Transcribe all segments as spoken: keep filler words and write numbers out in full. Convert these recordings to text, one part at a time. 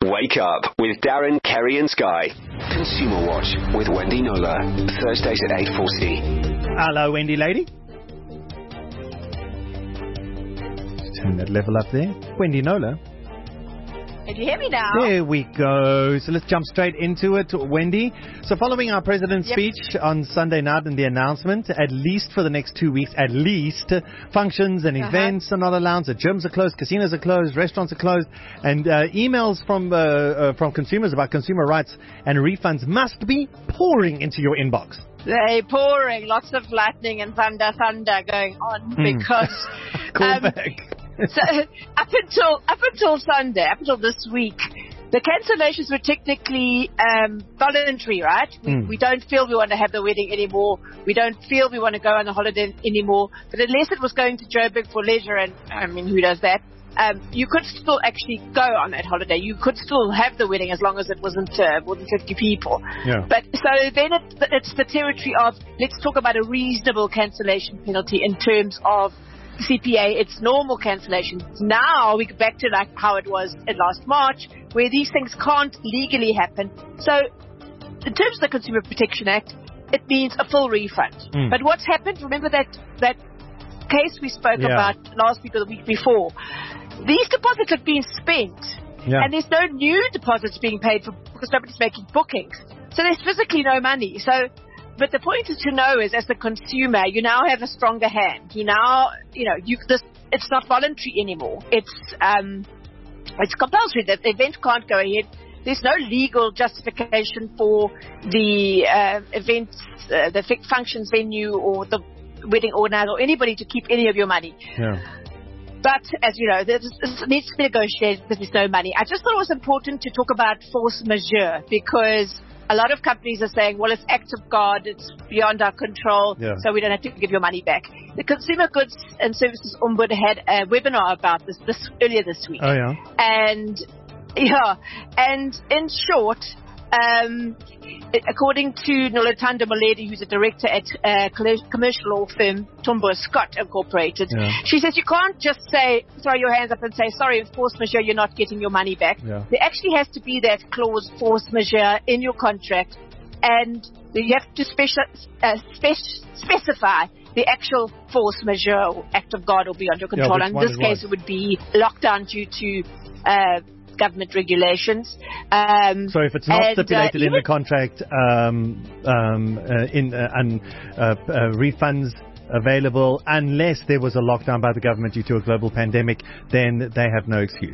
Wake Up with Darren, Kerry and Sky. Consumer Watch with Wendy Nola. Thursdays at eight forty. Hello, Wendy lady. Turn that level up there. Wendy Nola. Can you hear me now? There we go. So let's jump straight into it, Wendy. So following our president's Yep. speech on Sunday night and the announcement, at least for the next two weeks, at least, functions and Uh-huh. events are not allowed. The gyms are closed, casinos are closed, restaurants are closed, and uh, emails from uh, uh, from consumers about consumer rights and refunds must be pouring into your inbox. They're pouring. Lots of lightning and thunder, thunder going on Mm. because Call um, back. so up until up until Sunday, up until this week, the cancellations were technically um, voluntary, right? We, Mm. we don't feel we want to have the wedding anymore. We don't feel we want to go on a holiday anymore. But unless it was going to Joburg for leisure, and I mean, who does that? Um, you could still actually go on that holiday. You could still have the wedding as long as it wasn't uh, more than fifty people. Yeah. But so then it, it's the territory of let's talk about a reasonable cancellation penalty in terms of C P A. It's normal cancellation. Now we go back to like how it was in last March, where these things can't legally happen. So in terms of the Consumer Protection Act, it means a full refund. Mm. But what's happened? Remember that that case we spoke Yeah. about last week or the week before. These deposits have been spent, Yeah. and there's no new deposits being paid for because nobody's making bookings. So there's physically no money. So, but the point is to know is, as a consumer, you now have a stronger hand. You now, you know, you this it's not voluntary anymore. It's um, it's compulsory. That the event can't go ahead. There's no legal justification for the uh, event, uh, the fi- functions venue, or the wedding organizer, or anybody to keep any of your money. Yeah. But, as you know, this, this needs to be negotiated because there's no money. I just thought it was important to talk about force majeure because a lot of companies are saying, well, it's act of God, it's beyond our control, Yeah. so we don't have to give your money back. The Consumer Goods and Services Ombudsman had a webinar about this, this earlier this week. Oh, yeah. And, yeah, and in short, um, according to Nolutando Moledi, who's a director at uh, commercial law firm Tombo Scott Incorporated, Yeah. she says you can't just say, throw your hands up and say, sorry, force majeure, you're not getting your money back. Yeah. There actually has to be that clause, force majeure, in your contract, and you have to special, uh, spec- specify the actual force majeure or act of God or beyond your Yeah, control. which In one this it case, was. it would be lockdown due to uh, government regulations. Um, So if it's not and, stipulated uh, in the even- contract, um, um, uh, in uh, and uh, uh, refunds available unless there was a lockdown by the government due to a global pandemic, then they have no excuse.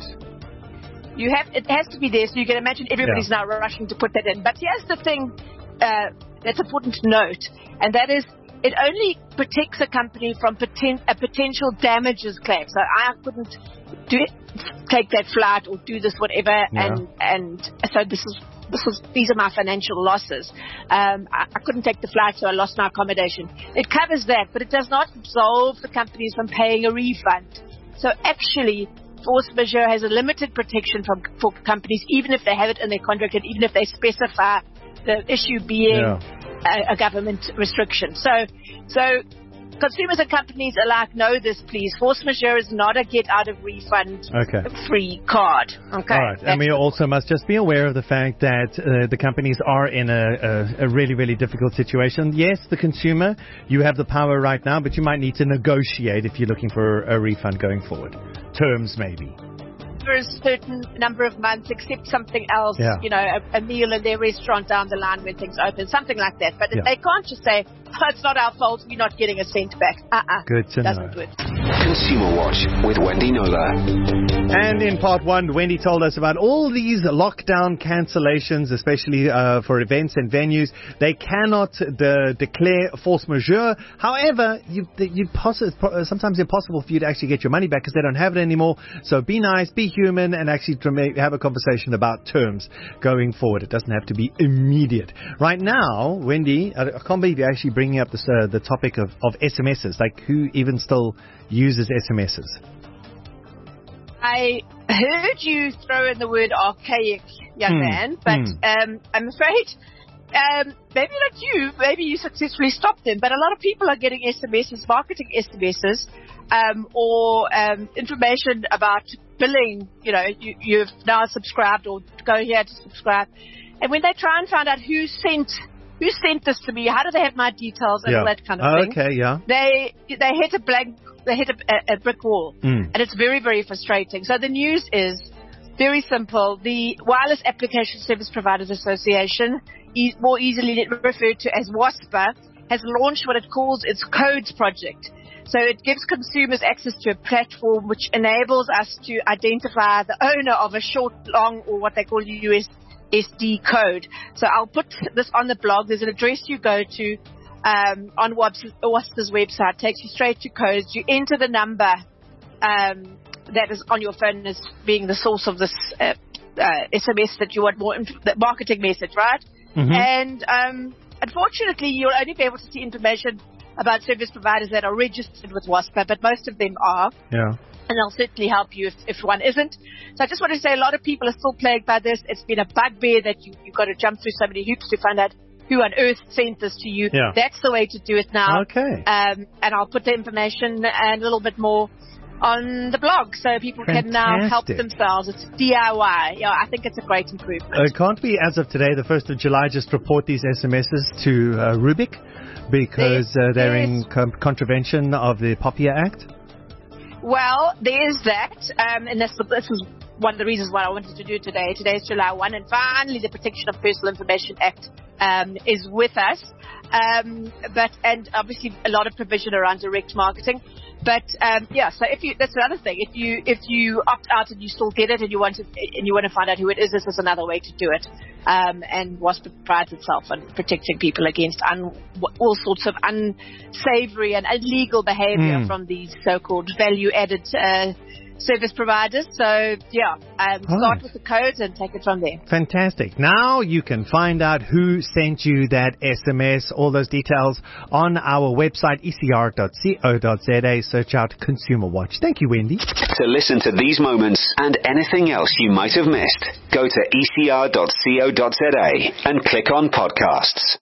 You have, it has to be there, so you can imagine everybody's Yeah. now rushing to put that in. But here's the thing uh, that's important to note, and that is it only protects a company from poten- a potential damages claim. So I couldn't do it, take that flight or do this whatever, Yeah. and and so this is this was these are my financial losses. Um, I, I couldn't take the flight, so I lost my accommodation. It covers that, but it does not absolve the companies from paying a refund. So actually, force majeure has a limited protection from, for companies, even if they have it in their contract and even if they specify the issue being Yeah. a, a government restriction. So, so consumers and companies alike know this, please. Force majeure is not a get out of refund Okay. free card. Okay. All right. And we also must just be aware of the fact that uh, the companies are in a, a, a really, really difficult situation. Yes, the consumer, you have the power right now, but you might need to negotiate if you're looking for a refund going forward. Terms, maybe. For a certain number of months, except something else, Yeah. you know, a, a meal in their restaurant down the line when things open, something like that. But Yeah. they can't just say, oh, it's not our fault, we're not getting a cent back. Uh-uh. Good to Doesn't know. work. Consumer Watch with Wendy Nola. And in part one, Wendy told us about all these lockdown cancellations, especially uh, for events and venues. They cannot de- declare force majeure. However, you, you poss- sometimes it's impossible for you to actually get your money back because they don't have it anymore. So be nice, be human, and actually have a conversation about terms going forward. It doesn't have to be immediate. Right now, Wendy, I, I can't believe you're actually bringing up this, uh, the topic of, of S M Ses. Like, who even still uses S M Ses? I heard you throw in the word archaic, young Hmm. man, but Hmm. um, I'm afraid um, maybe not you, maybe you successfully stopped them, but a lot of people are getting S M Ses, marketing S M Ses, um, or um, information about billing, you know, you, you've now subscribed or go here to subscribe. And when they try and find out who sent who sent this to me, how do they have my details and yeah. all that kind of oh, thing, okay, yeah. they they hit a blank, they hit a, a brick wall, mm. and it's very, very frustrating. So the news is very simple. The Wireless Application Service Providers Association, e- more easily referred to as WASPA, has launched what it calls its Codes Project. So it gives consumers access to a platform which enables us to identify the owner of a short, long, or what they call U S S D code. So I'll put this on the blog. There's an address you go to um, on WASPA's website. Takes you straight to codes. You enter the number um, that is on your phone as being the source of this uh, uh, S M S that you want more, inf- the marketing message, right? Mm-hmm. And um, unfortunately, you'll only be able to see information about service providers that are registered with WASPA, but most of them are. Yeah. And they'll certainly help you if, if one isn't. So I just want to say a lot of people are still plagued by this. It's been a bugbear that you, you've got to jump through so many hoops to find out who on earth sent this to you. Yeah. That's the way to do it now. Okay. Um, and I'll put the information and a little bit more on the blog so people Fantastic. can now help themselves. It's D I Y. Yeah, I think it's a great improvement. Uh, can't we, as of today, the first of July, just report these S M Ses to uh, Rubik because uh, they're in com- contravention of the POPIA Act? Well, there's that, um, and this, this was one of the reasons why I wanted to do it today. Today is July first, and finally the Protection of Personal Information Act um, is with us. Um, but and obviously a lot of provision around direct marketing. But um, yeah, so if you that's another thing. If you if you opt out and you still get it, and you want to and you want to find out who it is, this is another way to do it. Um, and WASPA prides itself on protecting people against un, all sorts of unsavory and illegal behavior mm. from these so-called value-added uh, service providers. So yeah, um, start right. with the codes and take it from there. Fantastic. Now you can find out who sent you that S M S, all those details on our website, e c r dot co dot z a. Search out Consumer Watch. Thank you, Wendy. To listen to these moments and anything else you might have missed, go to e c r dot co dot z a and click on podcasts.